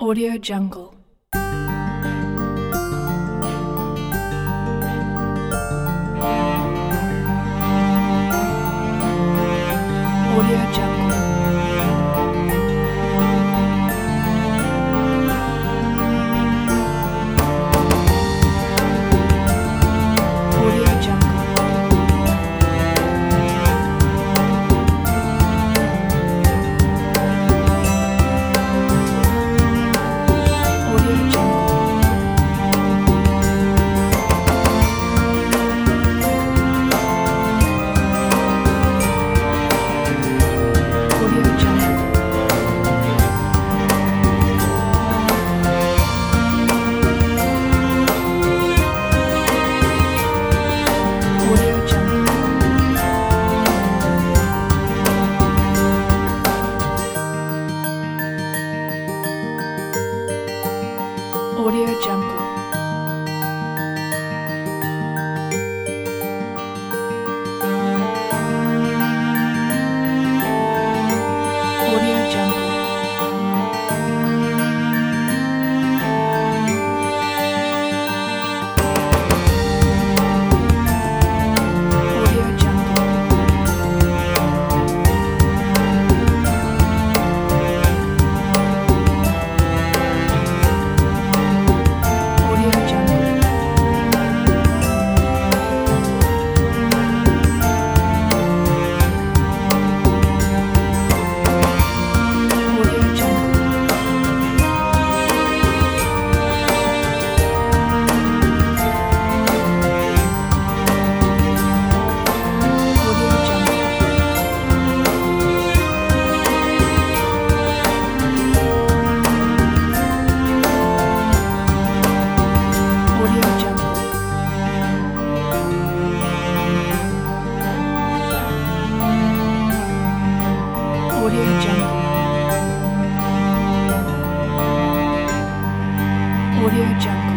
Audio Jungle. Audio Jungle. Audio Jungle. Audio Jungle. Audio Jungle. Audio Jungle. Audio Jungle. Audio Jungle. Audio Jungle. Audio Jungle. Audio Jungle. Audio Jungle. Audio Jungle. Audio Jungle. Audio Jungle.